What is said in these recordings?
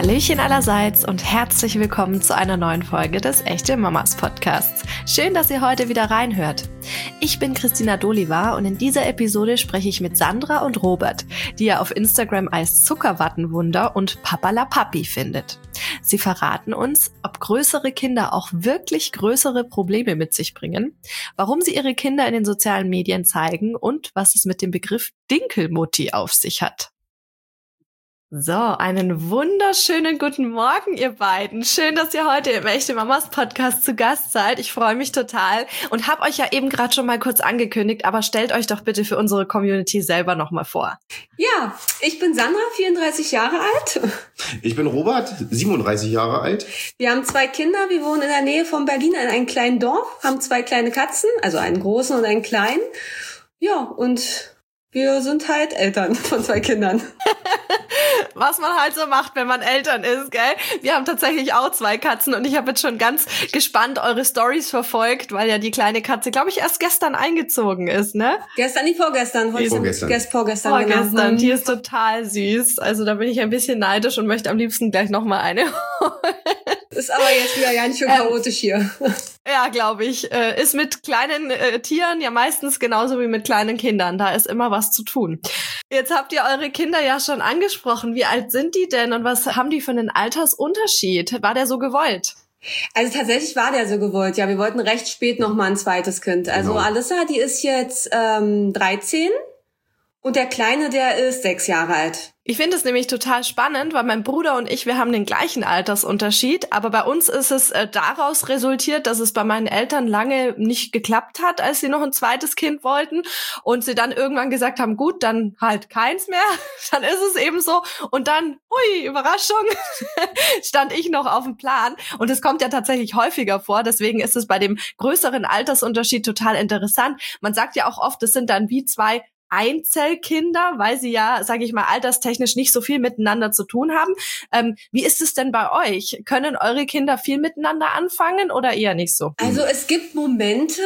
Hallöchen allerseits und herzlich willkommen zu einer neuen Folge des Echte Mamas Podcasts. Schön, dass ihr heute wieder reinhört. Ich bin Christina Doliva und in dieser Episode spreche ich mit Sandra und Robert, die ihr auf Instagram als Zuckerwattenwunder und Papalapappi findet. Sie verraten uns, ob größere Kinder auch wirklich größere Probleme mit sich bringen, warum sie ihre Kinder in den sozialen Medien zeigen und was es mit dem Begriff Dinkelmutti auf sich hat. So, einen wunderschönen guten Morgen, ihr beiden. Schön, dass ihr heute im Echte Mamas Podcast zu Gast seid. Ich freue mich total und habe euch ja eben gerade schon mal kurz angekündigt, aber stellt euch doch bitte für unsere Community selber nochmal vor. Ja, ich bin Sandra, 34 Jahre alt. Ich bin Robert, 37 Jahre alt. Wir haben 2 Kinder, wir wohnen in der Nähe von Berlin in einem kleinen Dorf, haben 2 kleine Katzen, also einen großen und einen kleinen. Ja, und wir sind halt Eltern von 2 Kindern. Was man halt so macht, wenn man Eltern ist, gell? Wir haben tatsächlich auch 2 Katzen und ich habe jetzt schon ganz gespannt eure Stories verfolgt, weil ja die kleine Katze, glaube ich, erst gestern eingezogen ist, ne? Vorgestern. Vorgestern, die ist total süß. Also da bin ich ein bisschen neidisch und möchte am liebsten gleich nochmal eine holen. Ist aber jetzt wieder ganz schön chaotisch hier. Ja, glaube ich. Ist mit kleinen Tieren ja meistens genauso wie mit kleinen Kindern. Da ist immer was zu tun. Jetzt habt ihr eure Kinder ja schon angesprochen. Wie alt sind die denn und was haben die für einen Altersunterschied? War der so gewollt? Also tatsächlich war der so gewollt. Ja, wir wollten recht spät noch mal ein zweites Kind. Also Genau. Alyssa, die ist jetzt 13 und der Kleine, der ist 6 Jahre alt. Ich finde es nämlich total spannend, weil mein Bruder und ich, wir haben den gleichen Altersunterschied, aber bei uns ist es daraus resultiert, dass es bei meinen Eltern lange nicht geklappt hat, als sie noch ein zweites Kind wollten und sie dann irgendwann gesagt haben, gut, dann halt keins mehr, dann ist es eben so und dann, hui, Überraschung, stand ich noch auf dem Plan und es kommt ja tatsächlich häufiger vor, deswegen ist es bei dem größeren Altersunterschied total interessant. Man sagt ja auch oft, es sind dann wie 2 Einzelkinder, weil sie ja, sage ich mal, alterstechnisch nicht so viel miteinander zu tun haben. Wie ist es denn bei euch? Können eure Kinder viel miteinander anfangen oder eher nicht so? Also es gibt Momente,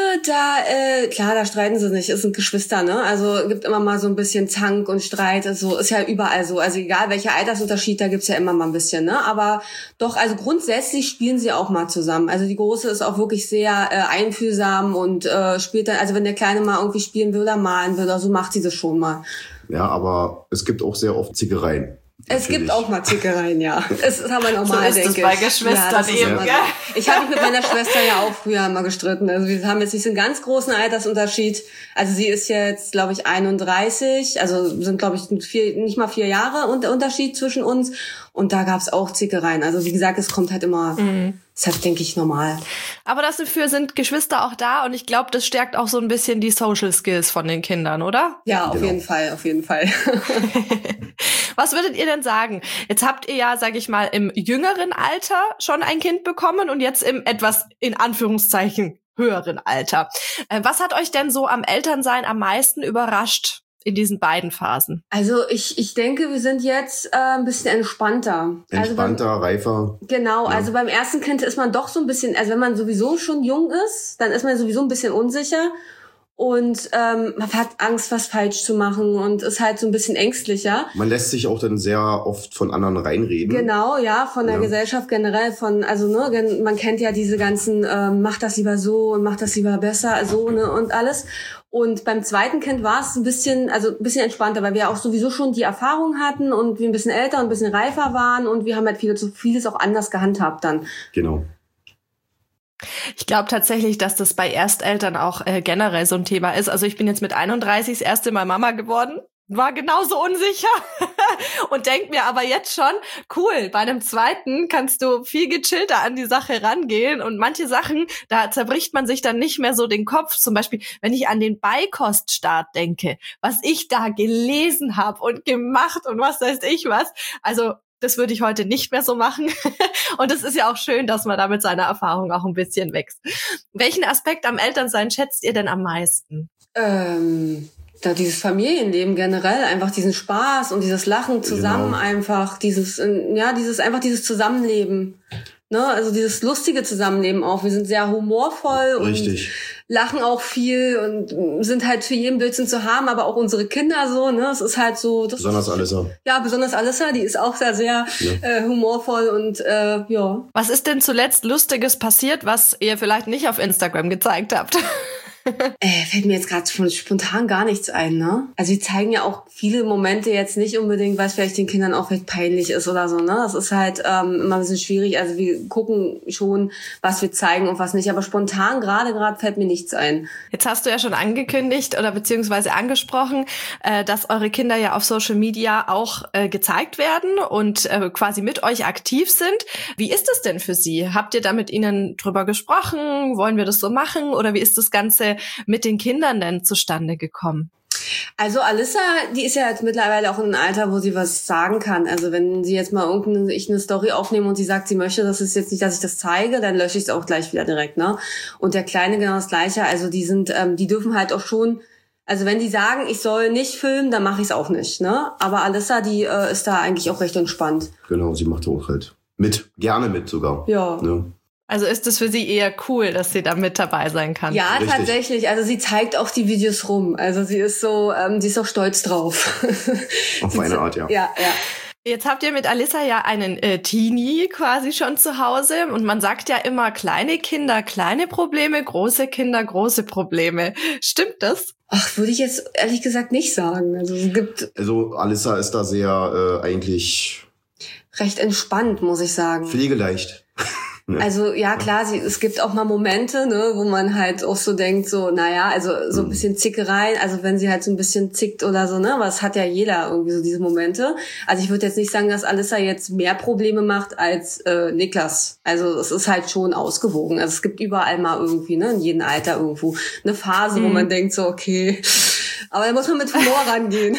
klar, da streiten sie nicht, es sind Geschwister, ne? Also es gibt immer mal so ein bisschen Zank und Streit, also ist ja überall so. Also egal welcher Altersunterschied, da gibt's ja immer mal ein bisschen, ne? Aber doch, also grundsätzlich spielen sie auch mal zusammen. Also die Große ist auch wirklich sehr einfühlsam und spielt dann, also wenn der Kleine mal irgendwie spielen will oder malen will oder so, macht sie das schon mal. Ja, aber es gibt auch sehr oft Zickereien. Es gibt auch mal Zickereien, ja. Es ist aber normal, so ist denke es bei ich. Geschwistern eben, immer gell? so. Ich habe mich mit meiner Schwester ja auch früher immer gestritten. Also wir haben jetzt nicht so einen ganz großen Altersunterschied. Also sie ist jetzt, glaube ich, 31. Also sind, glaube ich, nicht mal 4 Jahre Unterschied zwischen uns. Und da gab's auch Zickereien. Also wie gesagt, es kommt halt immer, ist halt, denke ich, normal. Aber dafür sind Geschwister auch da und ich glaube, das stärkt auch so ein bisschen die Social Skills von den Kindern, oder? Ja, auf Genau. jeden Fall. Was würdet ihr denn sagen? Jetzt habt ihr ja, sag ich mal, im jüngeren Alter schon ein Kind bekommen und jetzt im etwas, in Anführungszeichen, höheren Alter. Was hat euch denn so am Elternsein am meisten überrascht in diesen beiden Phasen? Also ich denke, wir sind jetzt ein bisschen entspannter. Entspannter, reifer. Genau, Ja. also beim ersten Kind ist man doch so ein bisschen, also wenn man sowieso schon jung ist, dann ist man sowieso ein bisschen unsicher und man hat Angst, was falsch zu machen und ist halt so ein bisschen ängstlicher. Man lässt sich auch dann sehr oft von anderen reinreden. Genau, ja, von der Ja. Gesellschaft generell, also ne, man kennt ja diese ganzen, mach das lieber so und mach das lieber besser, so, ne, und alles. Und beim zweiten Kind war es ein bisschen entspannter, weil wir auch sowieso schon die Erfahrung hatten und wir ein bisschen älter und ein bisschen reifer waren und wir haben halt vieles auch anders gehandhabt dann. Genau. Ich glaube tatsächlich, dass das bei Ersteltern auch generell so ein Thema ist. Also ich bin jetzt mit 31 das erste Mal Mama geworden. War genauso unsicher und denk mir aber jetzt schon, cool, bei einem zweiten kannst du viel gechillter an die Sache rangehen und manche Sachen, da zerbricht man sich dann nicht mehr so den Kopf. Zum Beispiel, wenn ich an den Beikoststart denke, was ich da gelesen habe und gemacht und was weiß ich was. Also das würde ich heute nicht mehr so machen. Und es ist ja auch schön, dass man da mit seiner Erfahrung auch ein bisschen wächst. Welchen Aspekt am Elternsein schätzt ihr denn am meisten? Da dieses Familienleben generell, einfach diesen Spaß und dieses Lachen zusammen, Genau. einfach dieses Zusammenleben. Ne, also dieses lustige Zusammenleben auch. Wir sind sehr humorvoll Richtig. und lachen auch viel und sind halt für jeden Blödsinn zu haben, aber auch unsere Kinder so, ne? Es ist halt so... Besonders Alissa. Ja, besonders Alissa, die ist auch sehr humorvoll und ja. Was ist denn zuletzt Lustiges passiert, was ihr vielleicht nicht auf Instagram gezeigt habt? Fällt mir jetzt gerade spontan gar nichts ein, ne? Also die zeigen ja auch viele Momente jetzt nicht unbedingt, weil es vielleicht den Kindern auch vielleicht peinlich ist oder so, ne? Das ist halt immer ein bisschen schwierig. Also wir gucken schon, was wir zeigen und was nicht. Aber spontan gerade fällt mir nichts ein. Jetzt hast du ja schon angekündigt oder beziehungsweise angesprochen, dass eure Kinder ja auf Social Media auch gezeigt werden und quasi mit euch aktiv sind. Wie ist es denn für sie? Habt ihr da mit ihnen drüber gesprochen? Wollen wir das so machen? Oder wie ist das Ganze mit den Kindern denn zustande gekommen? Also Alissa, die ist ja jetzt mittlerweile auch in einem Alter, wo sie was sagen kann. Also wenn sie jetzt mal eine Story aufnehme und sie sagt, sie möchte, das ist jetzt nicht, dass ich das zeige, dann lösche ich es auch gleich wieder direkt, ne? Und der Kleine genau das Gleiche. Also die dürfen halt auch schon, also wenn die sagen, ich soll nicht filmen, dann mache ich es auch nicht, ne? Aber Alissa, die ist da eigentlich auch recht entspannt. Genau, sie macht auch halt gerne mit sogar. Ja. Ne? Also ist es für sie eher cool, dass sie da mit dabei sein kann? Ja, Richtig. Tatsächlich. Also sie zeigt auch die Videos rum. Also sie ist so, die ist auch stolz drauf. Auf eine Art, ja. Ja. Jetzt habt ihr mit Alissa ja einen Teenie quasi schon zu Hause und man sagt ja immer, kleine Kinder, kleine Probleme, große Kinder, große Probleme. Stimmt das? Ach, würde ich jetzt ehrlich gesagt nicht sagen. Also Alissa ist da sehr eigentlich recht entspannt, muss ich sagen. pflegeleicht. Also ja, klar, es gibt auch mal Momente, ne, wo man halt auch so denkt, so, naja, also so ein bisschen Zickereien, also wenn sie halt so ein bisschen zickt oder so, ne, aber es hat ja jeder irgendwie so diese Momente. Also ich würde jetzt nicht sagen, dass Alissa jetzt mehr Probleme macht als Niklas. Also es ist halt schon ausgewogen. Also es gibt überall mal irgendwie, ne, in jedem Alter irgendwo eine Phase, wo man denkt so, okay, aber da muss man mit Humor rangehen.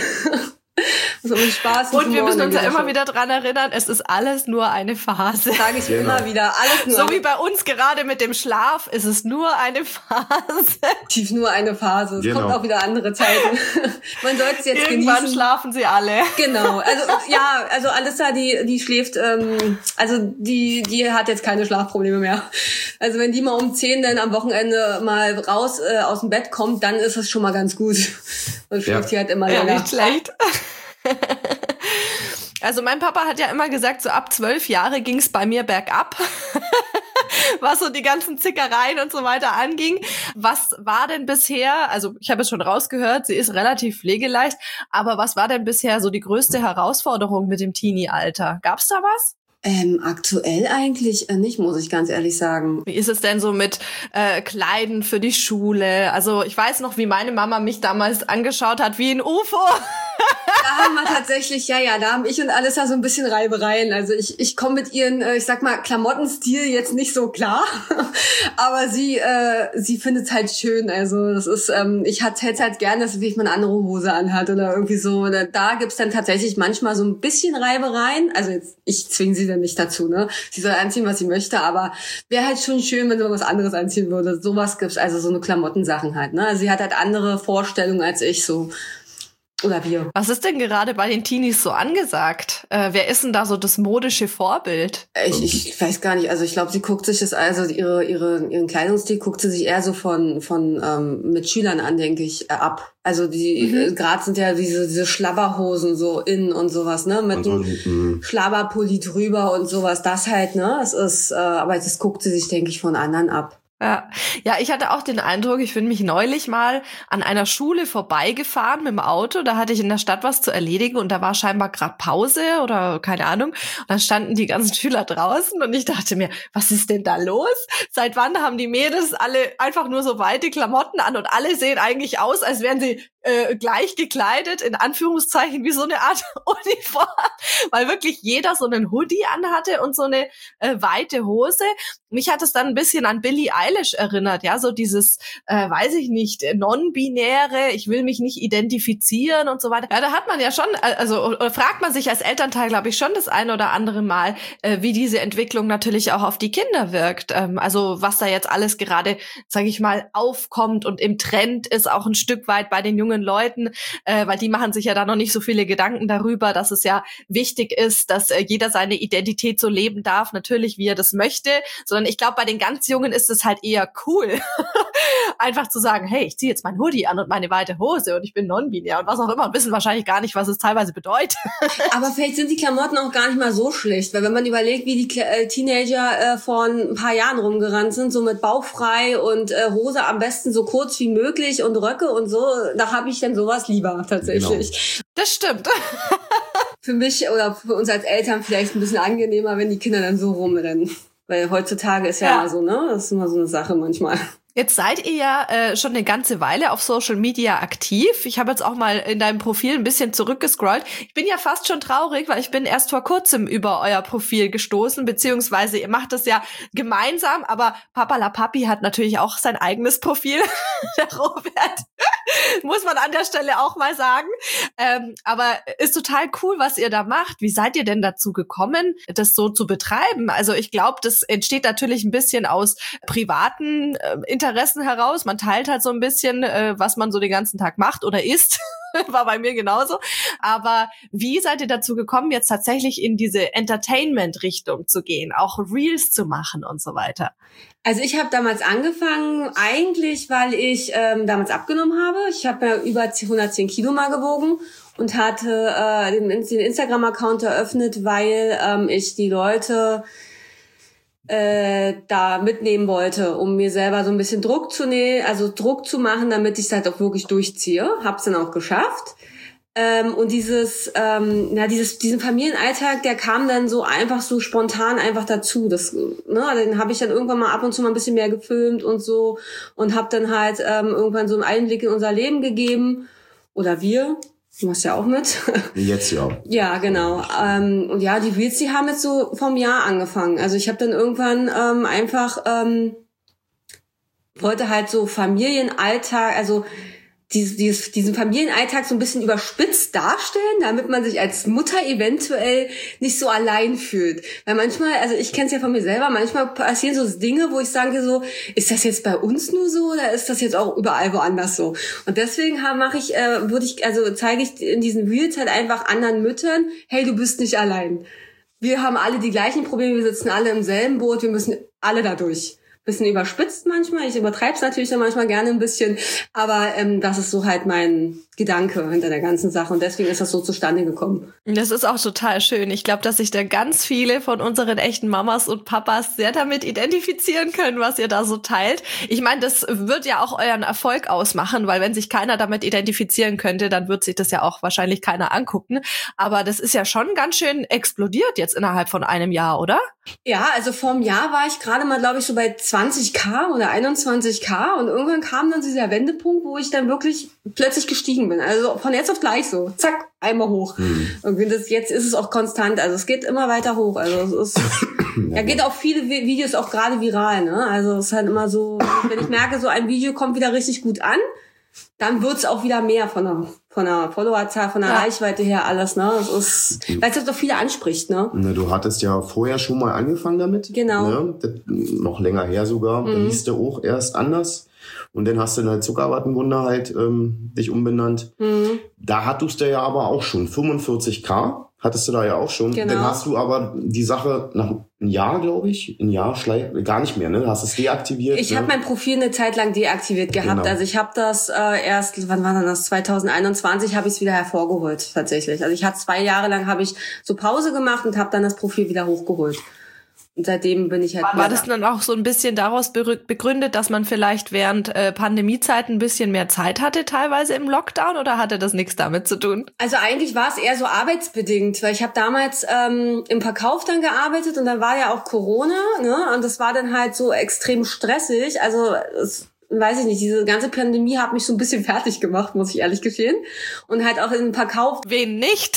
So mit Spaß und wir müssen uns ja immer wieder dran erinnern, es ist alles nur eine Phase. Sage ich immer wieder, alles nur. So wie bei uns gerade mit dem Schlaf, ist es nur eine Phase. Tief nur eine Phase. Es kommt auch wieder andere Zeiten. Man sollte es jetzt Irgendwann genießen. Schlafen sie alle. Genau. Also Alissa, die schläft, also die hat jetzt keine Schlafprobleme mehr. Also wenn die mal um 10 dann am Wochenende mal raus aus dem Bett kommt, dann ist es schon mal ganz gut. Und schläft die halt immer länger. Ja, nicht schlecht. Also mein Papa hat ja immer gesagt, so ab 12 Jahre ging es bei mir bergab, was so die ganzen Zickereien und so weiter anging. Was war denn bisher, also ich habe es schon rausgehört, sie ist relativ pflegeleicht, aber was war denn bisher so die größte Herausforderung mit dem Teenie-Alter? Gab's da was? Aktuell eigentlich nicht, muss ich ganz ehrlich sagen. Wie ist es denn so mit Kleiden für die Schule? Also ich weiß noch, wie meine Mama mich damals angeschaut hat wie ein UFO. Da haben wir tatsächlich, da haben ich und Alissa so ein bisschen Reibereien. Also ich komme mit ihren, ich sag mal, Klamottenstil jetzt nicht so klar, aber sie findet es halt schön. Also das ist, ich hätte es halt gerne, dass ich mal eine andere Hose anhat oder irgendwie so. Da gibt's dann tatsächlich manchmal so ein bisschen Reibereien. Also jetzt, ich zwinge sie dann nicht dazu, ne? Sie soll anziehen, was sie möchte, aber wäre halt schon schön, wenn sie mal was anderes anziehen würde. Sowas gibt's, also so eine Klamottensachen halt, ne? Also sie hat halt andere Vorstellungen als ich so. Oder wir. Was ist denn gerade bei den Teenies so angesagt? Wer ist denn da so das modische Vorbild? Ich weiß gar nicht. Also ich glaube, sie guckt sich das, also ihren Kleidungsstil guckt sie sich eher so von mit Schülern an, denke ich, ab. Also die gerade sind ja diese Schlabberhosen so in und sowas, ne, mit einem Schlabberpulli drüber und sowas. Das halt, ne. Es ist, aber das guckt sie sich, denke ich, von anderen ab. Ja, ich hatte auch den Eindruck, ich bin mich neulich mal an einer Schule vorbeigefahren mit dem Auto. Da hatte ich in der Stadt was zu erledigen und da war scheinbar gerade Pause oder keine Ahnung. Und dann standen die ganzen Schüler draußen und ich dachte mir, was ist denn da los? Seit wann haben die Mädels alle einfach nur so weite Klamotten an und alle sehen eigentlich aus, als wären sie gleich gekleidet, in Anführungszeichen, wie so eine Art Uniform, weil wirklich jeder so einen Hoodie anhatte und so eine weite Hose. Mich hat es dann ein bisschen an Billie Eilish erinnert, ja, so dieses, weiß ich nicht, non-binäre, ich will mich nicht identifizieren und so weiter. Ja, da hat man ja schon, also fragt man sich als Elternteil, glaube ich, schon das ein oder andere Mal, wie diese Entwicklung natürlich auch auf die Kinder wirkt. Also was da jetzt alles gerade, sage ich mal, aufkommt und im Trend ist, auch ein Stück weit bei den jungen jungen Leuten, weil die machen sich ja da noch nicht so viele Gedanken darüber, dass es ja wichtig ist, dass jeder seine Identität so leben darf, natürlich wie er das möchte, sondern ich glaube, bei den ganz Jungen ist es halt eher cool, einfach zu sagen, hey, ich ziehe jetzt mein Hoodie an und meine weite Hose und ich bin non-binär und was auch immer und wissen wahrscheinlich gar nicht, was es teilweise bedeutet. Aber vielleicht sind die Klamotten auch gar nicht mal so schlecht, weil wenn man überlegt, wie die Teenager vor ein paar Jahren rumgerannt sind, so mit bauchfrei und Hose am besten so kurz wie möglich und Röcke und so, da habe ich dann sowas lieber tatsächlich. Genau. Das stimmt. Für mich oder für uns als Eltern vielleicht ein bisschen angenehmer, wenn die Kinder dann so rumrennen. Weil heutzutage ist ja immer so, ne? Das ist immer so eine Sache manchmal. Jetzt seid ihr ja schon eine ganze Weile auf Social Media aktiv. Ich habe jetzt auch mal in deinem Profil ein bisschen zurückgescrollt. Ich bin ja fast schon traurig, weil ich bin erst vor kurzem über euer Profil gestoßen, beziehungsweise ihr macht das ja gemeinsam, aber Papa La Papi hat natürlich auch sein eigenes Profil, der Robert. Muss man an der Stelle auch mal sagen. Aber ist total cool, was ihr da macht. Wie seid ihr denn dazu gekommen, das so zu betreiben? Also ich glaube, das entsteht natürlich ein bisschen aus privaten Interessen heraus. Man teilt halt so ein bisschen, was man so den ganzen Tag macht oder isst. War bei mir genauso. Aber wie seid ihr dazu gekommen, jetzt tatsächlich in diese Entertainment-Richtung zu gehen, auch Reels zu machen und so weiter? Also ich habe damals angefangen, eigentlich, weil ich damals abgenommen habe. Ich habe ja über 110 Kilo mal gewogen und hatte den Instagram-Account eröffnet, weil ich die Leute da mitnehmen wollte, um mir selber so ein bisschen Druck zu machen, damit ich es halt auch wirklich durchziehe. Hab's dann auch geschafft. Und diesen Familienalltag, der kam dann so einfach so spontan einfach dazu. Den habe ich dann irgendwann mal ab und zu mal ein bisschen mehr gefilmt und so und habe dann halt irgendwann so einen Einblick in unser Leben gegeben. Oder wir. Du machst ja auch mit. Jetzt ja. Ja, genau. Und ja, die Reels, die haben jetzt so vom Jahr angefangen. Also ich habe dann irgendwann wollte halt so Familienalltag, also diesen Familienalltag so ein bisschen überspitzt darstellen, damit man sich als Mutter eventuell nicht so allein fühlt. Weil manchmal, also ich kenne es ja von mir selber, manchmal passieren so Dinge, wo ich sage so, ist das jetzt bei uns nur so oder ist das jetzt auch überall woanders so? Und deswegen zeige ich in diesen Reels halt einfach anderen Müttern, hey, du bist nicht allein. Wir haben alle die gleichen Probleme, wir sitzen alle im selben Boot, wir müssen alle da durch. Bisschen überspitzt manchmal, ich übertreibe es natürlich dann manchmal gerne ein bisschen, aber das ist so halt mein Gedanke hinter der ganzen Sache und deswegen ist das so zustande gekommen. Das ist auch total schön. Ich glaube, dass sich da ganz viele von unseren echten Mamas und Papas sehr damit identifizieren können, was ihr da so teilt. Ich meine, das wird ja auch euren Erfolg ausmachen, weil wenn sich keiner damit identifizieren könnte, dann wird sich das ja auch wahrscheinlich keiner angucken. Aber das ist ja schon ganz schön explodiert jetzt innerhalb von einem Jahr, oder? Ja, also vor einem Jahr war ich gerade mal, glaube ich, so bei 20.000 oder 21.000 und irgendwann kam dann dieser Wendepunkt, wo ich dann wirklich plötzlich gestiegen bin. Also von jetzt auf gleich so, zack, einmal hoch. Und jetzt ist es auch konstant, also es geht immer weiter hoch. Also es ist, geht auch viele Videos auch gerade viral, ne? Also es ist halt immer so, wenn ich merke, so ein Video kommt wieder richtig gut an, dann wird's auch wieder mehr von der Followerzahl, von der Reichweite her alles, ne? Das ist, weil es doch viele anspricht, ne? Du hattest ja vorher schon mal angefangen damit. Genau. Ne? Noch länger her sogar. Da hieß der auch erst anders. Und dann hast du in der Zuckerwattenwunder halt dich umbenannt. Da hattest du ja aber auch schon 45.000. Hattest du da ja auch schon. Genau. Dann hast du aber die Sache nach einem Jahr, glaube ich, gar nicht mehr, ne? Hast es deaktiviert. Ich habe mein Profil eine Zeit lang deaktiviert gehabt. Genau. Also ich habe das erst, wann war das? 2021 habe ich es wieder hervorgeholt tatsächlich. Also ich hatte 2 Jahre lang habe ich so Pause gemacht und habe dann das Profil wieder hochgeholt. Und seitdem bin ich halt. War das dann auch so ein bisschen daraus begründet, dass man vielleicht während Pandemiezeiten ein bisschen mehr Zeit hatte, teilweise im Lockdown, oder hatte das nichts damit zu tun? Also eigentlich war es eher so arbeitsbedingt, weil ich habe damals im Verkauf dann gearbeitet und dann war ja auch Corona, ne? Und das war dann halt so extrem stressig. Also weiß ich nicht, diese ganze Pandemie hat mich so ein bisschen fertig gemacht, muss ich ehrlich gestehen. Und halt auch in dem Verkauf. Wen nicht?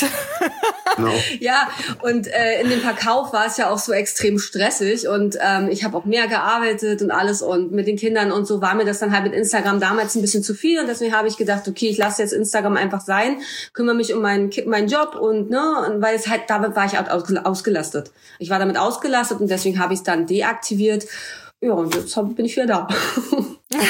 No. Ja, und in dem Verkauf war es ja auch so extrem stressig und ich habe auch mehr gearbeitet und alles und mit den Kindern und so war mir das dann halt mit Instagram damals ein bisschen zu viel und deswegen habe ich gedacht, okay, ich lasse jetzt Instagram einfach sein, kümmere mich um meinen Job und weil es halt, damit war ich ausgelastet. Ich war damit ausgelastet und deswegen habe ich es dann deaktiviert. Ja, und jetzt bin ich wieder da.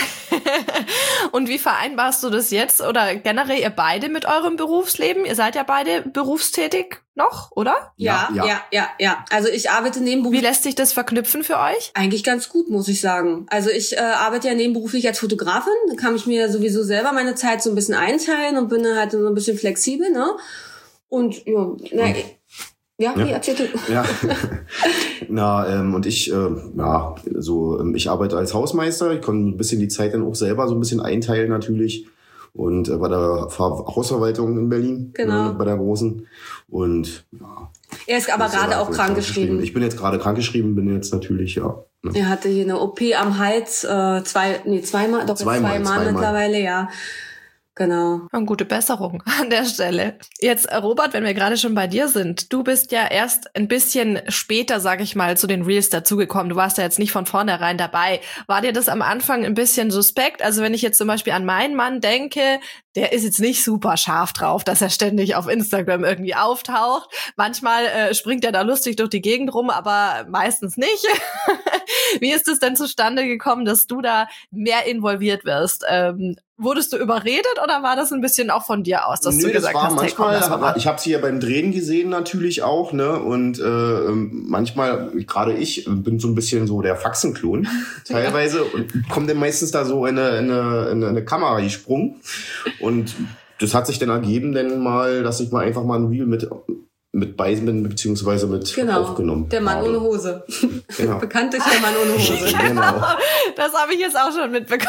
Und wie vereinbarst du das jetzt oder generell ihr beide mit eurem Berufsleben? Ihr seid ja beide berufstätig noch, oder? Ja. Also ich arbeite nebenberuflich. Wie lässt sich das verknüpfen für euch? Eigentlich ganz gut, muss ich sagen. Also ich arbeite ja nebenberuflich als Fotografin. Da kann ich mir sowieso selber meine Zeit so ein bisschen einteilen und bin halt so ein bisschen flexibel, ne? Und wie erzählt du? Ja. Und ich, ich arbeite als Hausmeister. Ich kann ein bisschen die Zeit dann auch selber so ein bisschen einteilen natürlich. Und bei der Hausverwaltung in Berlin, genau. Bei der großen. Und er ist aber gerade auch krankgeschrieben. Ich bin jetzt gerade krankgeschrieben, bin jetzt natürlich, ja. Er hatte hier eine OP am Hals, zweimal mittlerweile, ja. Genau. Eine gute Besserung an der Stelle. Jetzt, Robert, wenn wir gerade schon bei dir sind, du bist ja erst ein bisschen später, sag ich mal, zu den Reels dazugekommen. Du warst ja jetzt nicht von vornherein dabei. War dir das am Anfang ein bisschen suspekt? Also wenn ich jetzt zum Beispiel an meinen Mann denke, der ist jetzt nicht super scharf drauf, dass er ständig auf Instagram irgendwie auftaucht. Manchmal springt er da lustig durch die Gegend rum, aber meistens nicht. Wie ist es denn zustande gekommen, dass du da mehr involviert wirst? Wurdest du überredet oder war das ein bisschen auch von dir aus, dass du gesagt hast, manchmal, ich habe sie ja beim Drehen gesehen natürlich auch, ne? Und manchmal, gerade ich, bin so ein bisschen so der Faxenklon teilweise und komme dann meistens da so in eine Kamera gesprungen. Und das hat sich dann ergeben, denn mal, dass ich mal einfach mal ein Reel mit bei bin, beziehungsweise mit aufgenommen. Der Mann ohne Hose. Genau. Bekannt durch der Mann ohne Hose. Genau. Das habe ich jetzt auch schon mitbekommen.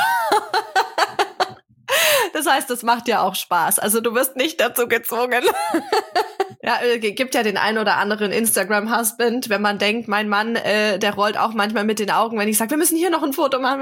Das heißt, das macht ja auch Spaß. Also du wirst nicht dazu gezwungen. Ja, gibt ja den einen oder anderen Instagram-Husband, wenn man denkt, mein Mann, der rollt auch manchmal mit den Augen, wenn ich sage, wir müssen hier noch ein Foto machen,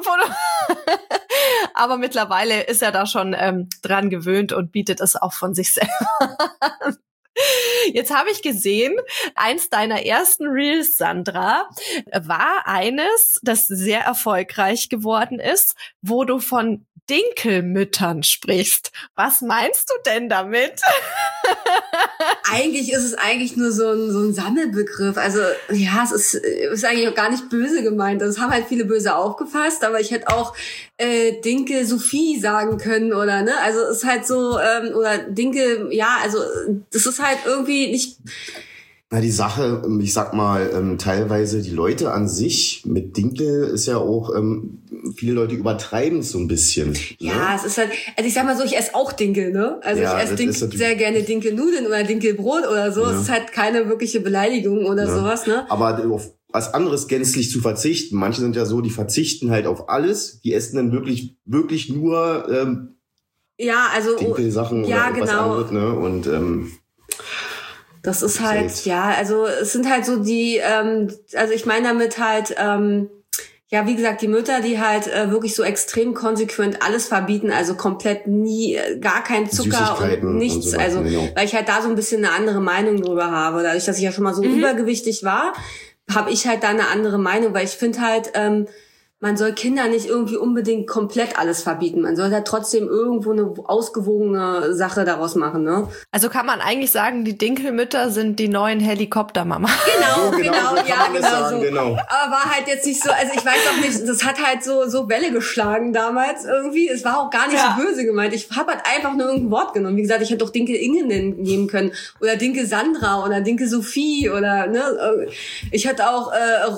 Aber mittlerweile ist er da schon dran gewöhnt und bietet es auch von sich selber an. Jetzt habe ich gesehen, eins deiner ersten Reels, Sandra, war eines, das sehr erfolgreich geworden ist, wo du von Dinkelmüttern sprichst. Was meinst du denn damit? Eigentlich ist es nur so ein Sammelbegriff. Also ja, es ist eigentlich auch gar nicht böse gemeint. Das haben halt viele böse aufgefasst, aber ich hätte auch Dinkel Sophie sagen können oder ne. Also es ist halt so oder Dinkel, ja, also das ist halt irgendwie nicht. Na, die Sache, ich sag mal, teilweise die Leute an sich mit Dinkel ist ja auch, viele Leute übertreiben es so ein bisschen. Ja, ne? Es ist halt, also ich sag mal so, ich esse auch Dinkel, ne? Also ja, ich esse sehr gerne Dinkelnudeln oder Dinkelbrot oder so. Ja. Es ist halt keine wirkliche Beleidigung oder sowas, ne? Aber auf was anderes gänzlich zu verzichten. Manche sind ja so, die verzichten halt auf alles. Die essen dann wirklich nur Dinkelsachen oder was anderes, ne? Und das ist halt, ja, also es sind halt so die, also ich meine damit halt, wie gesagt, die Mütter, die halt wirklich so extrem konsequent alles verbieten, also komplett nie, gar kein Zucker und nichts, und so also weil ich halt da so ein bisschen eine andere Meinung drüber habe. Dadurch, dass ich ja schon mal so übergewichtig war, habe ich halt da eine andere Meinung, weil ich finde halt, man soll Kinder nicht irgendwie unbedingt komplett alles verbieten. Man soll da trotzdem irgendwo eine ausgewogene Sache daraus machen, ne? Also kann man eigentlich sagen, die Dinkelmütter sind die neuen Helikoptermama. Genau, so. Genau. Aber war halt jetzt nicht so, also ich weiß auch nicht, das hat halt so Welle geschlagen damals irgendwie. Es war auch gar nicht so böse gemeint. Ich habe halt einfach nur irgendein Wort genommen. Wie gesagt, ich hätte doch Dinkel Inge nehmen können. Oder Dinkel Sandra oder Dinkel Sophie oder, ne? Ich hätte auch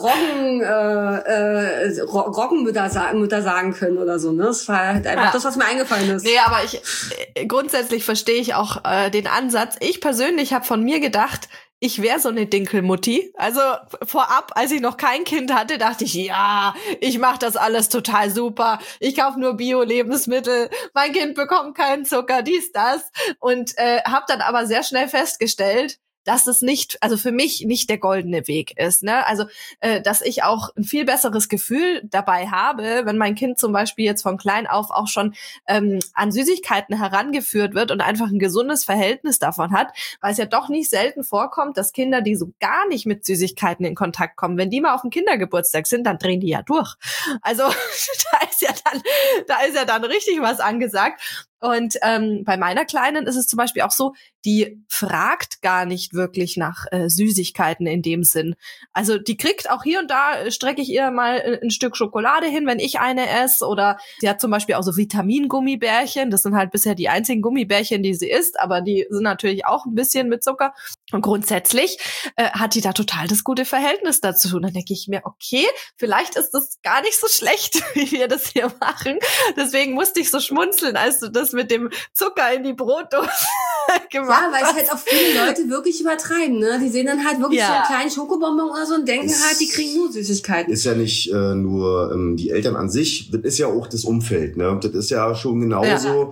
Roggenmütter sagen können oder so, ne? Das war halt einfach das, was mir eingefallen ist. Nee, aber grundsätzlich verstehe ich auch den Ansatz. Ich persönlich habe von mir gedacht, ich wäre so eine Dinkelmutti. Also vorab, als ich noch kein Kind hatte, dachte ich, ja, ich mache das alles total super. Ich kaufe nur Bio-Lebensmittel. Mein Kind bekommt keinen Zucker, dies, das. Und habe dann aber sehr schnell festgestellt, dass es nicht, also für mich nicht der goldene Weg ist, ne? Also, dass ich auch ein viel besseres Gefühl dabei habe, wenn mein Kind zum Beispiel jetzt von klein auf auch schon an Süßigkeiten herangeführt wird und einfach ein gesundes Verhältnis davon hat, weil es ja doch nicht selten vorkommt, dass Kinder, die so gar nicht mit Süßigkeiten in Kontakt kommen, wenn die mal auf dem Kindergeburtstag sind, dann drehen die ja durch. Also, da ist ja dann richtig was angesagt. Und bei meiner Kleinen ist es zum Beispiel auch so, die fragt gar nicht wirklich nach Süßigkeiten in dem Sinn. Also die kriegt auch hier und da, strecke ich ihr mal ein Stück Schokolade hin, wenn ich eine esse. Oder sie hat zum Beispiel auch so Vitamin-Gummibärchen. Das sind halt bisher die einzigen Gummibärchen, die sie isst, aber die sind natürlich auch ein bisschen mit Zucker. Und grundsätzlich hat die da total das gute Verhältnis dazu. Und dann denke ich mir, okay, vielleicht ist das gar nicht so schlecht, wie wir das hier machen. Deswegen musste ich so schmunzeln, als du das mit dem Zucker in die Brotdose gemacht hast. Ja, weil es halt auch viele Leute wirklich übertreiben, ne? Die sehen dann halt wirklich so einen kleinen Schokobonbon oder so und denken halt, die kriegen nur Süßigkeiten. Ist ja nicht nur die Eltern an sich, das ist ja auch das Umfeld, ne? Das ist ja schon genauso.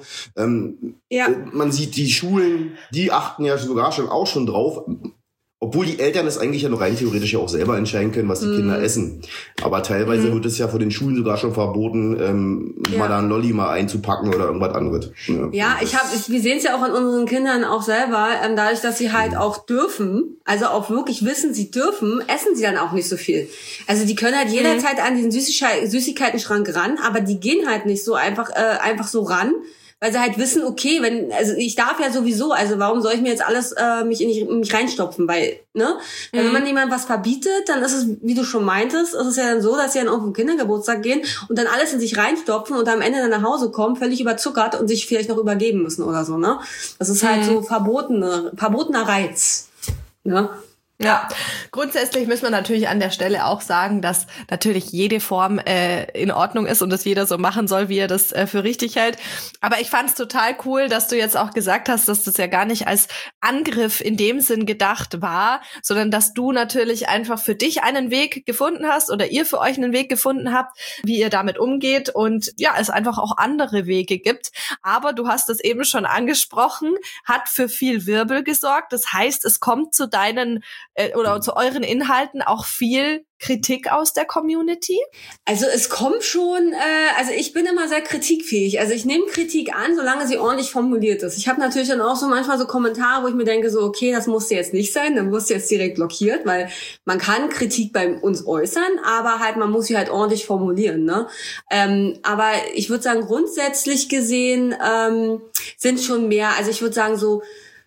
Man sieht die Schulen, die achten ja sogar auch schon drauf, obwohl die Eltern es eigentlich ja noch rein theoretisch ja auch selber entscheiden können, was die Kinder essen. Aber teilweise wird es ja von den Schulen sogar schon verboten, mal da ein Lolli mal einzupacken oder irgendwas anderes. Ja, wir sehen es ja auch an unseren Kindern auch selber, dadurch, dass sie halt auch dürfen, also auch wirklich wissen, sie dürfen, essen sie dann auch nicht so viel. Also die können halt jederzeit an diesen Süßigkeitenschrank ran, aber die gehen halt nicht so einfach so ran, weil sie halt wissen, okay, also ich darf ja sowieso, also warum soll ich mir jetzt alles mich reinstopfen, weil, ne? Weil wenn man jemandem was verbietet, dann ist es, wie du schon meintest, ist es ja dann so, dass sie dann auf den Kindergeburtstag gehen und dann alles in sich reinstopfen und am Ende dann nach Hause kommen, völlig überzuckert und sich vielleicht noch übergeben müssen oder so, ne? Das ist halt so verbotener Reiz, ne? Ja, grundsätzlich müssen wir natürlich an der Stelle auch sagen, dass natürlich jede Form in Ordnung ist und dass jeder so machen soll, wie er das für richtig hält. Aber ich fand es total cool, dass du jetzt auch gesagt hast, dass das ja gar nicht als Angriff in dem Sinn gedacht war, sondern dass du natürlich einfach für dich einen Weg gefunden hast oder ihr für euch einen Weg gefunden habt, wie ihr damit umgeht und ja, es einfach auch andere Wege gibt. Aber du hast es eben schon angesprochen, hat für viel Wirbel gesorgt. Das heißt, es kommt zu deinen oder zu euren Inhalten auch viel Kritik aus der Community? Also es kommt schon, also ich bin immer sehr kritikfähig. Also ich nehme Kritik an, solange sie ordentlich formuliert ist. Ich habe natürlich dann auch so manchmal so Kommentare, wo ich mir denke, so okay, das musste jetzt nicht sein, dann wirst du jetzt direkt blockiert, weil man kann Kritik bei uns äußern, aber halt man muss sie halt ordentlich formulieren, ne? Aber ich würde sagen, grundsätzlich gesehen sind schon mehr, also ich würde sagen so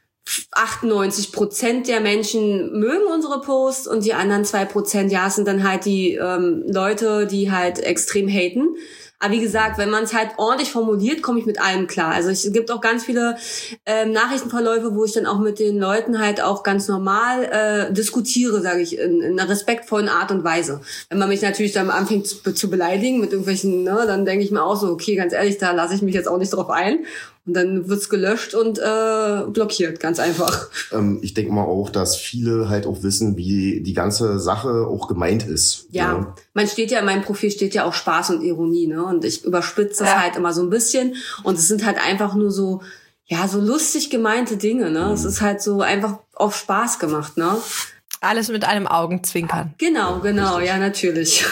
98% der Menschen mögen unsere Posts und die anderen 2%, ja, sind dann halt die Leute, die halt extrem haten. Aber wie gesagt, wenn man es halt ordentlich formuliert, komme ich mit allem klar. Also es gibt auch ganz viele Nachrichtenverläufe, wo ich dann auch mit den Leuten halt auch ganz normal diskutiere, sage ich, in einer respektvollen Art und Weise. Wenn man mich natürlich dann anfängt zu beleidigen mit irgendwelchen, ne, dann denke ich mir auch so, okay, ganz ehrlich, da lasse ich mich jetzt auch nicht drauf ein. Und dann wird's gelöscht und blockiert, ganz einfach. Ich denke mal auch, dass viele halt auch wissen, wie die ganze Sache auch gemeint ist. Ja, man steht ja, in meinem Profil steht ja auch Spaß und Ironie, ne? Und ich überspitze das halt immer so ein bisschen. Und es sind halt einfach nur so, ja, so lustig gemeinte Dinge, ne? Es ist halt so einfach auf Spaß gemacht, ne? Alles mit einem Augenzwinkern. Genau, ja, natürlich.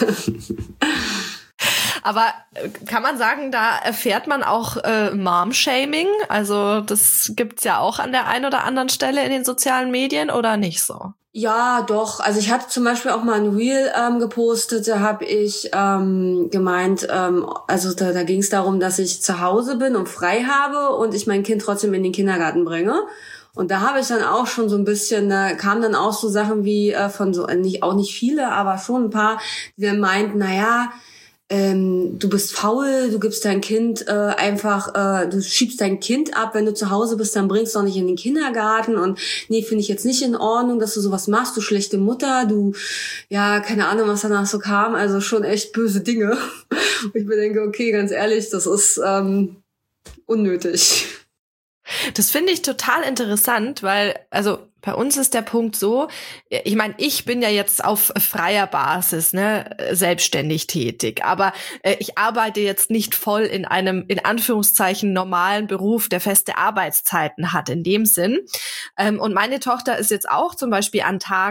Aber kann man sagen, da erfährt man auch Mom-Shaming? Also das gibt's ja auch an der einen oder anderen Stelle in den sozialen Medien oder nicht so? Ja, doch. Also ich hatte zum Beispiel auch mal ein Reel gepostet, da habe ich gemeint, also da ging es darum, dass ich zu Hause bin und frei habe und ich mein Kind trotzdem in den Kindergarten bringe. Und da habe ich dann auch schon so ein bisschen, da kamen dann auch so Sachen wie von so, auch nicht viele, aber schon ein paar, die dann meinten, naja, du bist faul, du gibst dein Kind du schiebst dein Kind ab, wenn du zu Hause bist, dann bringst du auch nicht in den Kindergarten und nee, finde ich jetzt nicht in Ordnung, dass du sowas machst, du schlechte Mutter, du, ja, keine Ahnung, was danach so kam, also schon echt böse Dinge. Und ich mir denke, okay, ganz ehrlich, das ist unnötig. Das finde ich total interessant, weil, also bei uns ist der Punkt so, ich meine, ich bin ja jetzt auf freier Basis, ne, selbstständig tätig, aber ich arbeite jetzt nicht voll in einem, in Anführungszeichen, normalen Beruf, der feste Arbeitszeiten hat in dem Sinn. Und meine Tochter ist jetzt auch zum Beispiel an Tagen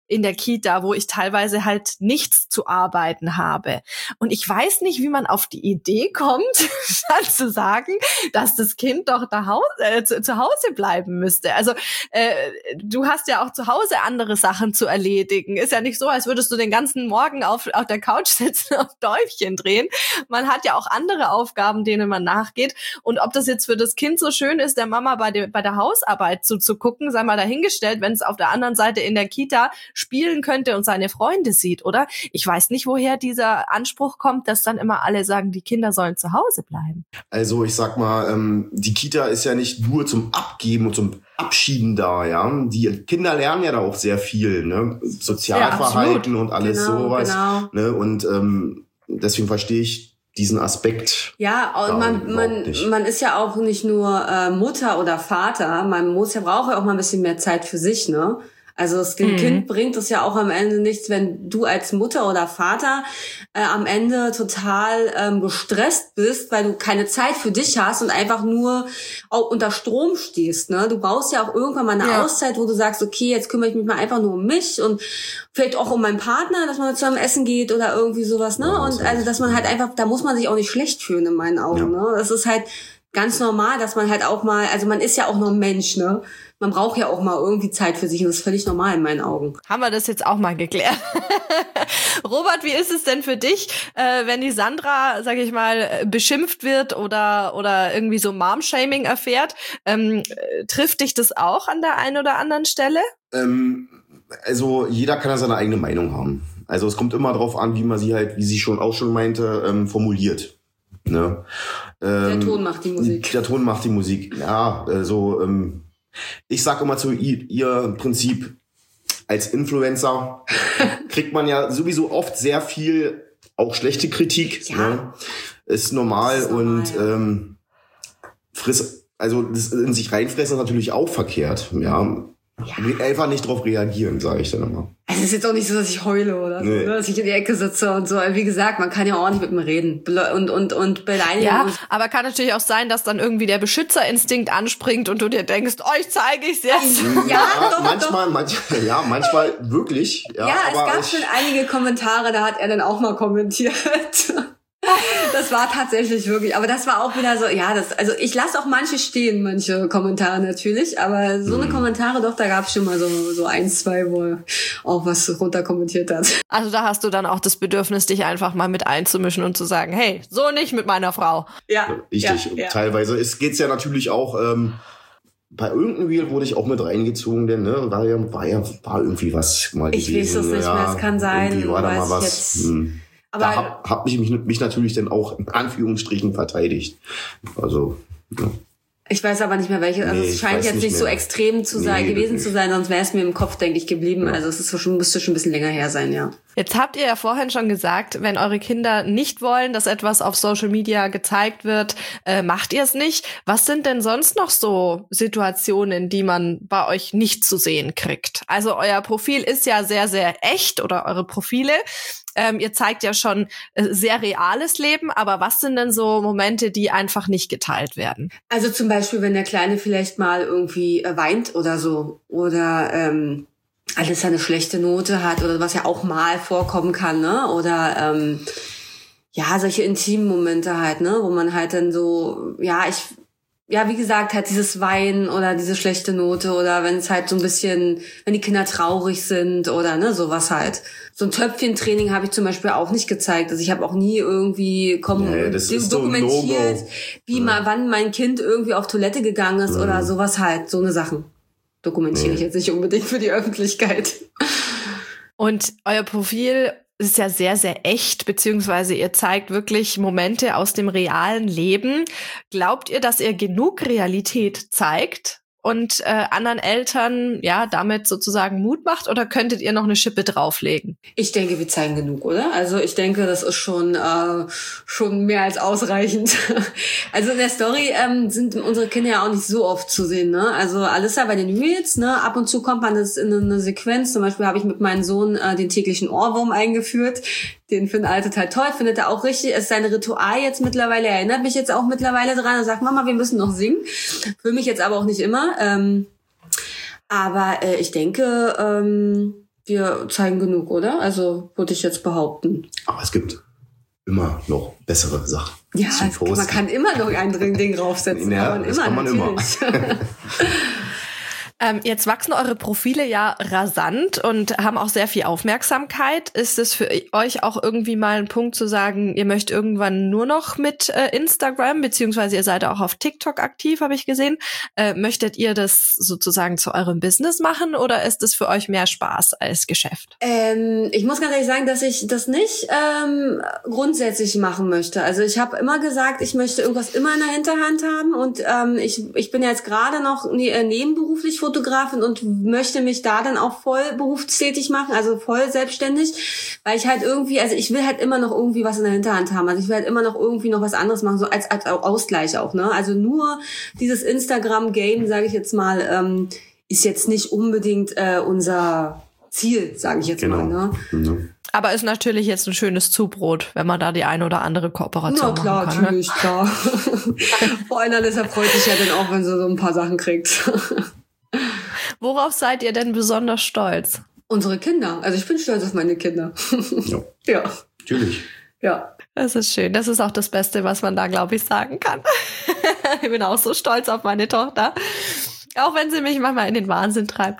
in der Kita, wo ich teilweise halt nichts zu arbeiten habe. Und ich weiß nicht, wie man auf die Idee kommt, dann zu sagen, dass das Kind doch zu Hause bleiben müsste. Also du hast ja auch zu Hause andere Sachen zu erledigen. Ist ja nicht so, als würdest du den ganzen Morgen auf der Couch sitzen und Däumchen drehen. Man hat ja auch andere Aufgaben, denen man nachgeht. Und ob das jetzt für das Kind so schön ist, der Mama bei der Hausarbeit zuzugucken, sei mal dahingestellt, wenn es auf der anderen Seite in der Kita spielen könnte und seine Freunde sieht, oder? Ich weiß nicht, woher dieser Anspruch kommt, dass dann immer alle sagen, die Kinder sollen zu Hause bleiben. Also ich sag mal, die Kita ist ja nicht nur zum Abgeben und zum Abschieden da, ja. Die Kinder lernen ja da auch sehr viel, ne? Sozialverhalten und alles sowas. Genau. Ne? Und deswegen verstehe ich diesen Aspekt. Ja, und man ist ja auch nicht nur Mutter oder Vater, braucht ja auch mal ein bisschen mehr Zeit für sich, ne? Also das Kind bringt es ja auch am Ende nichts, wenn du als Mutter oder Vater am Ende total gestresst bist, weil du keine Zeit für dich hast und einfach nur auch unter Strom stehst. Ne? Du brauchst ja auch irgendwann mal eine Auszeit, wo du sagst, okay, jetzt kümmere ich mich mal einfach nur um mich und vielleicht auch um meinen Partner, dass man zusammen essen geht oder irgendwie sowas. Ne? Und also, dass man halt einfach, da muss man sich auch nicht schlecht fühlen in meinen Augen. Ja. Ne? Das ist halt ganz normal, dass man halt auch mal, also man ist ja auch noch ein Mensch, ne? Man braucht ja auch mal irgendwie Zeit für sich und das ist völlig normal in meinen Augen. Haben wir das jetzt auch mal geklärt. Robert, wie ist es denn für dich, wenn die Sandra, sag ich mal, beschimpft wird oder irgendwie so Mom-Shaming erfährt? Trifft dich das auch an der einen oder anderen Stelle? Also jeder kann ja seine eigene Meinung haben. Also es kommt immer drauf an, wie sie schon meinte, formuliert. Ne? Der Ton macht die Musik. Der Ton macht die Musik. Ja, also ich sag immer zu ihr im Prinzip, als Influencer kriegt man ja sowieso oft sehr viel, auch schlechte Kritik. Ja. Ne? Ist normal, und also das in sich reinfressen ist natürlich auch verkehrt. Ja. Einfach nicht drauf reagieren, sage ich dann immer. Es ist jetzt auch nicht so, dass ich heule oder so, dass ich in die Ecke sitze und so. Wie gesagt, man kann ja auch nicht mit mir reden und beleidigen. Ja, aber kann natürlich auch sein, dass dann irgendwie der Beschützerinstinkt anspringt und du dir denkst, ich zeige ich's jetzt. Manchmal wirklich. Ja, es gab schon einige Kommentare, da hat er dann auch mal kommentiert. Das war tatsächlich wirklich, aber das war auch wieder so, also ich lasse auch manche Kommentare natürlich, aber so eine Kommentare doch, da gab es schon mal so 1, 2, wo er auch was runter kommentiert hat. Also da hast du dann auch das Bedürfnis, dich einfach mal mit einzumischen und zu sagen, hey, so nicht mit meiner Frau. Ja. Richtig, ja. Teilweise geht's ja natürlich auch, bei irgendeinem Reel wurde ich auch mit reingezogen, denn war irgendwie was mal gewesen. Ich weiß es nicht mehr, es kann sein. Irgendwie war da mal was. Da hab ich mich natürlich dann auch in Anführungsstrichen verteidigt. Also, ja. Ich weiß aber nicht mehr welche. Also es scheint jetzt nicht so extrem gewesen zu sein, sonst wäre es mir im Kopf, denke ich, geblieben. Ja. Also müsste schon ein bisschen länger her sein, ja. Jetzt habt ihr ja vorhin schon gesagt, wenn eure Kinder nicht wollen, dass etwas auf Social Media gezeigt wird, macht ihr es nicht. Was sind denn sonst noch so Situationen, die man bei euch nicht zu sehen kriegt? Also euer Profil ist ja sehr, sehr echt, oder eure Profile. Ihr zeigt ja schon sehr reales Leben, aber was sind denn so Momente, die einfach nicht geteilt werden? Also zum Beispiel, wenn der Kleine vielleicht mal irgendwie weint oder so, oder alles eine schlechte Note hat, oder was ja auch mal vorkommen kann, ne? Oder solche intimen Momente halt, ne? Wo man halt dann so, wie gesagt, halt dieses Weinen oder diese schlechte Note, oder wenn es halt so ein bisschen, wenn die Kinder traurig sind oder ne, sowas halt. So ein Töpfchentraining habe ich zum Beispiel auch nicht gezeigt. Also ich habe auch nie irgendwie dokumentiert, wann mein Kind irgendwie auf Toilette gegangen ist oder sowas halt. So eine Sachen dokumentiere ich jetzt nicht unbedingt für die Öffentlichkeit. Und euer Profil ist ja sehr, sehr echt, beziehungsweise ihr zeigt wirklich Momente aus dem realen Leben. Glaubt ihr, dass ihr genug Realität zeigt und anderen Eltern damit sozusagen Mut macht, oder könntet ihr noch eine Schippe drauflegen? Ich denke, wir zeigen genug, oder? Also ich denke, das ist schon mehr als ausreichend. Also in der Story sind unsere Kinder ja auch nicht so oft zu sehen, ne? Also Alissa bei den Reels, ne? Ab und zu kommt man das in eine Sequenz. Zum Beispiel habe ich mit meinem Sohn den täglichen Ohrwurm eingeführt. Den findet er total toll, findet er auch richtig. Es ist sein Ritual jetzt mittlerweile, er erinnert mich jetzt auch mittlerweile dran und sagt, Mama, wir müssen noch singen. Für mich jetzt aber auch nicht immer. Aber ich denke, wir zeigen genug, oder? Also würde ich jetzt behaupten. Aber es gibt immer noch bessere Sachen. Ja, man kann immer noch ein Ding draufsetzen. Ja, das kann man immer. Jetzt wachsen eure Profile ja rasant und haben auch sehr viel Aufmerksamkeit. Ist es für euch auch irgendwie mal ein Punkt zu sagen, ihr möchtet irgendwann nur noch mit Instagram, beziehungsweise ihr seid auch auf TikTok aktiv, habe ich gesehen. Möchtet ihr das sozusagen zu eurem Business machen oder ist es für euch mehr Spaß als Geschäft? Ich muss ganz ehrlich sagen, dass ich das nicht grundsätzlich machen möchte. Also ich habe immer gesagt, ich möchte irgendwas immer in der Hinterhand haben und ich bin jetzt gerade noch nebenberuflich Fotografin und möchte mich da dann auch voll berufstätig machen, also voll selbstständig, weil ich halt irgendwie, also ich will halt immer noch irgendwie was in der Hinterhand haben, also ich will halt immer noch irgendwie noch was anderes machen, so als Ausgleich auch, ne? Also nur dieses Instagram-Game, sage ich jetzt mal, ist jetzt nicht unbedingt unser Ziel, sage ich jetzt mal, ne? Mhm. Aber ist natürlich jetzt ein schönes Zubrot, wenn man da die eine oder andere Kooperation machen kann. Na klar, natürlich, klar. Vor allem deshalb freut sich ja dann auch, wenn sie so ein paar Sachen kriegt. Worauf seid ihr denn besonders stolz? Unsere Kinder. Also ich bin stolz auf meine Kinder. Ja. Ja. Natürlich. Ja. Das ist schön. Das ist auch das Beste, was man da, glaube ich, sagen kann. Ich bin auch so stolz auf meine Tochter. Auch wenn sie mich manchmal in den Wahnsinn treibt.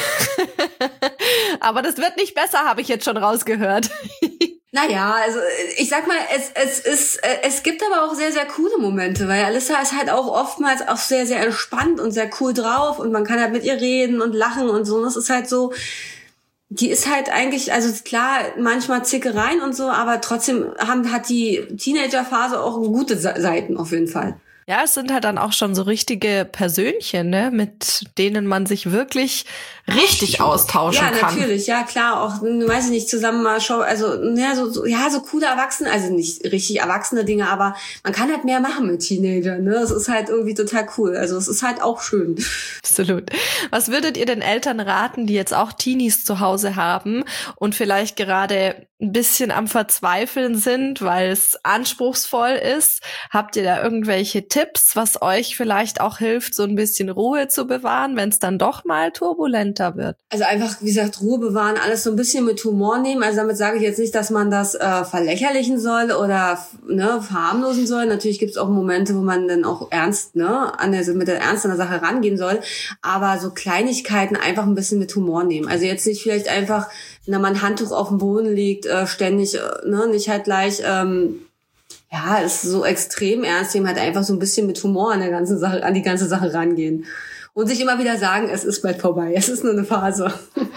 Aber das wird nicht besser, habe ich jetzt schon rausgehört. Naja, also ich sag mal, es gibt aber auch sehr, sehr coole Momente, weil Alissa ist halt auch oftmals auch sehr, sehr entspannt und sehr cool drauf und man kann halt mit ihr reden und lachen und so. Und das ist halt so, die ist halt eigentlich, also klar, manchmal Zickereien und so, aber trotzdem hat die Teenagerphase auch gute Seiten auf jeden Fall. Ja, es sind halt dann auch schon so richtige Persönchen, ne, mit denen man sich wirklich richtig austauschen kann. Ja, natürlich, ja klar, auch, weiß ich nicht, zusammen mal so coole Erwachsene, also nicht richtig erwachsene Dinge, aber man kann halt mehr machen mit Teenagern, ne, das ist halt irgendwie total cool, also es ist halt auch schön. Absolut. Was würdet ihr den Eltern raten, die jetzt auch Teenies zu Hause haben und vielleicht gerade ein bisschen am Verzweifeln sind, weil es anspruchsvoll ist? Habt ihr da irgendwelche Tipps, was euch vielleicht auch hilft, so ein bisschen Ruhe zu bewahren, wenn es dann doch mal turbulenter wird? Also einfach, wie gesagt, Ruhe bewahren, alles so ein bisschen mit Humor nehmen. Also damit sage ich jetzt nicht, dass man das verlächerlichen soll oder verharmlosen soll. Natürlich gibt es auch Momente, wo man dann auch ernst, mit der Ernst an der Sache rangehen soll. Aber so Kleinigkeiten einfach ein bisschen mit Humor nehmen. Also jetzt nicht vielleicht einfach, wenn da mal ein Handtuch auf dem Boden liegt, ständig, nicht halt gleich, ist so extrem ernst nehmen, halt einfach so ein bisschen mit Humor an die ganze Sache rangehen. Und sich immer wieder sagen, es ist bald vorbei, es ist nur eine Phase.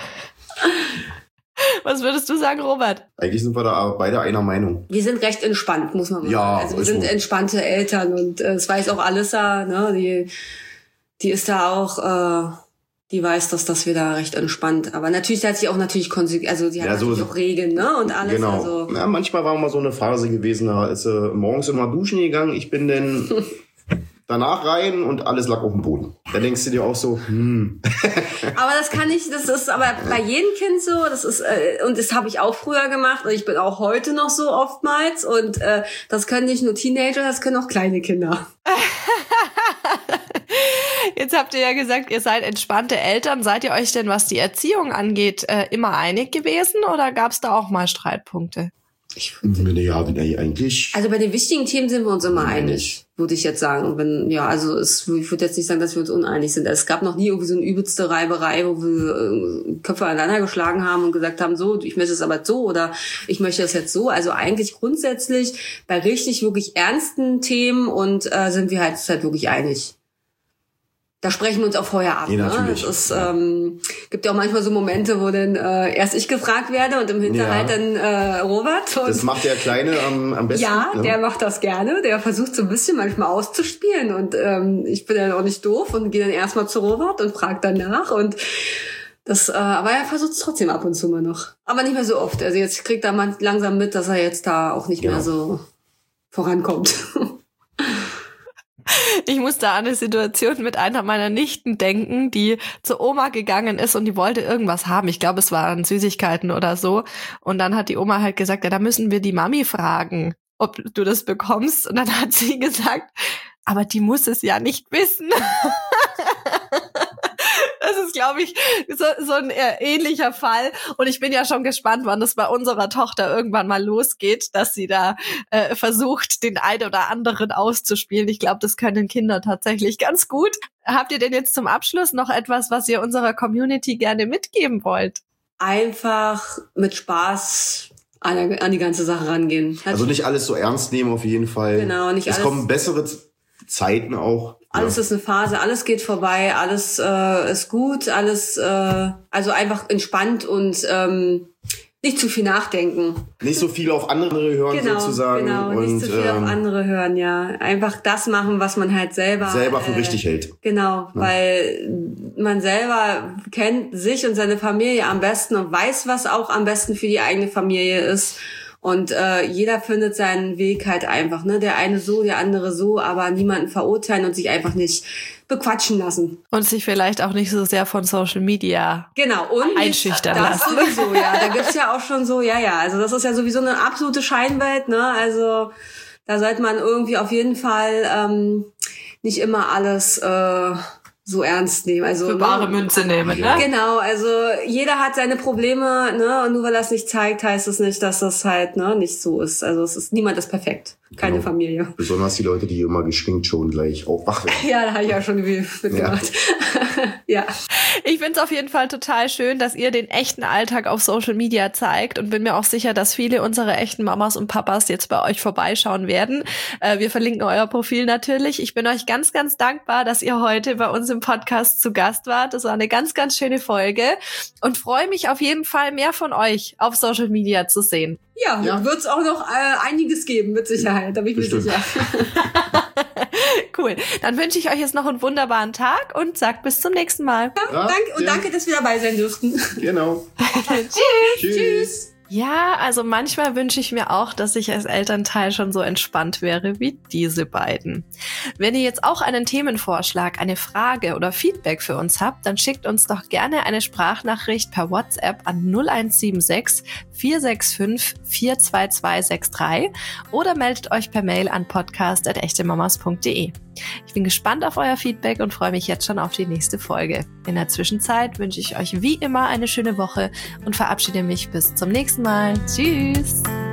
Was würdest du sagen, Robert? Eigentlich sind wir da beide einer Meinung. Wir sind recht entspannt, muss man mal sagen. Also wir sind entspannte Eltern und das weiß auch Alissa, ne, die ist da auch, die weiß, dass wir da recht entspannt, aber natürlich hat sie auch natürlich sie hat natürlich auch Regeln, ne, und alles. Genau. Also. Ja, manchmal war mal so eine Phase gewesen, da ist sie morgens immer duschen gegangen, ich bin dann danach rein und alles lag auf dem Boden. Da denkst du dir auch so, Aber das ist aber bei jedem Kind so, und das habe ich auch früher gemacht und ich bin auch heute noch so oftmals und das können nicht nur Teenager, das können auch kleine Kinder. Jetzt habt ihr ja gesagt, ihr seid entspannte Eltern. Seid ihr euch denn, was die Erziehung angeht, immer einig gewesen oder gab es da auch mal Streitpunkte? Eigentlich. Also bei den wichtigen Themen sind wir uns immer einig, würde ich jetzt sagen. Ich würde jetzt nicht sagen, dass wir uns uneinig sind. Es gab noch nie irgendwie so eine übelste Reiberei, wo wir Köpfe aneinander geschlagen haben und gesagt haben, so, ich möchte es aber so oder ich möchte es jetzt so. Also eigentlich grundsätzlich bei richtig wirklich ernsten Themen und sind wir halt wirklich einig. Da sprechen wir uns auch vorher ab. Ja, natürlich. Ne? Es gibt ja auch manchmal so Momente, wo dann erst ich gefragt werde und im Hinterhalt dann Robert. Und das macht der Kleine am besten. Ja, der macht das gerne. Der versucht so ein bisschen manchmal auszuspielen und ich bin dann auch nicht doof und gehe dann erstmal zu Robert und frage dann nach und das, aber er versucht es trotzdem ab und zu mal noch. Aber nicht mehr so oft. Also jetzt kriegt er mal langsam mit, dass er jetzt da auch nicht mehr so vorankommt. Ich muss da an eine Situation mit einer meiner Nichten denken, die zur Oma gegangen ist und die wollte irgendwas haben. Ich glaube, es waren Süßigkeiten oder so. Und dann hat die Oma halt gesagt, ja, da müssen wir die Mami fragen, ob du das bekommst. Und dann hat sie gesagt, aber die muss es ja nicht wissen. Das ist, glaube ich, so ein ähnlicher Fall. Und ich bin ja schon gespannt, wann das bei unserer Tochter irgendwann mal losgeht, dass sie da versucht, den einen oder anderen auszuspielen. Ich glaube, das können Kinder tatsächlich ganz gut. Habt ihr denn jetzt zum Abschluss noch etwas, was ihr unserer Community gerne mitgeben wollt? Einfach mit Spaß an die ganze Sache rangehen. Also nicht alles so ernst nehmen auf jeden Fall. Genau, nicht alles. Es kommen bessere Zeiten auch. Alles ist eine Phase, alles geht vorbei, alles ist gut, alles also einfach entspannt und nicht zu viel nachdenken. Nicht so viel auf andere hören sozusagen. Genau, und nicht zu viel auf andere hören, ja. Einfach das machen, was man halt selber für richtig hält. Genau, weil man selber kennt sich und seine Familie am besten und weiß, was auch am besten für die eigene Familie ist. Und jeder findet seinen Weg halt einfach, ne? Der eine so, der andere so, aber niemanden verurteilen und sich einfach nicht bequatschen lassen. Und sich vielleicht auch nicht so sehr von Social Media einschüchtern lassen. Das sowieso, ja. Da gibt's ja auch schon so, also das ist ja sowieso eine absolute Scheinwelt, ne? Also da sollte man irgendwie auf jeden Fall nicht immer alles so ernst nehmen. Also für bare Münze nehmen, ne? Genau, also jeder hat seine Probleme, ne? Und nur weil er es nicht zeigt, heißt es nicht, dass das halt nicht so ist. Also niemand ist perfekt. Keine Familie. Besonders die Leute, die immer geschminkt schon gleich auch wach werden. Ja, da habe ich auch schon mitgemacht. Ja. Ich finde es auf jeden Fall total schön, dass ihr den echten Alltag auf Social Media zeigt und bin mir auch sicher, dass viele unserer echten Mamas und Papas jetzt bei euch vorbeischauen werden. Wir verlinken euer Profil natürlich. Ich bin euch ganz, ganz dankbar, dass ihr heute bei uns im Podcast zu Gast wart. Das war eine ganz, ganz schöne Folge und freue mich auf jeden Fall, mehr von euch auf Social Media zu sehen. Ja. Wird es auch noch einiges geben, mit Sicherheit, da bin ich mir sicher. Cool. Dann wünsche ich euch jetzt noch einen wunderbaren Tag und sagt bis zum nächsten Mal. Ja, danke, dass wir dabei sein durften. Genau. Tschüss. Ja, also manchmal wünsche ich mir auch, dass ich als Elternteil schon so entspannt wäre wie diese beiden. Wenn ihr jetzt auch einen Themenvorschlag, eine Frage oder Feedback für uns habt, dann schickt uns doch gerne eine Sprachnachricht per WhatsApp an 0176 465 42263 oder meldet euch per Mail an podcast@echtemamas.de. Ich bin gespannt auf euer Feedback und freue mich jetzt schon auf die nächste Folge. In der Zwischenzeit wünsche ich euch wie immer eine schöne Woche und verabschiede mich bis zum nächsten Mal. Tschüss!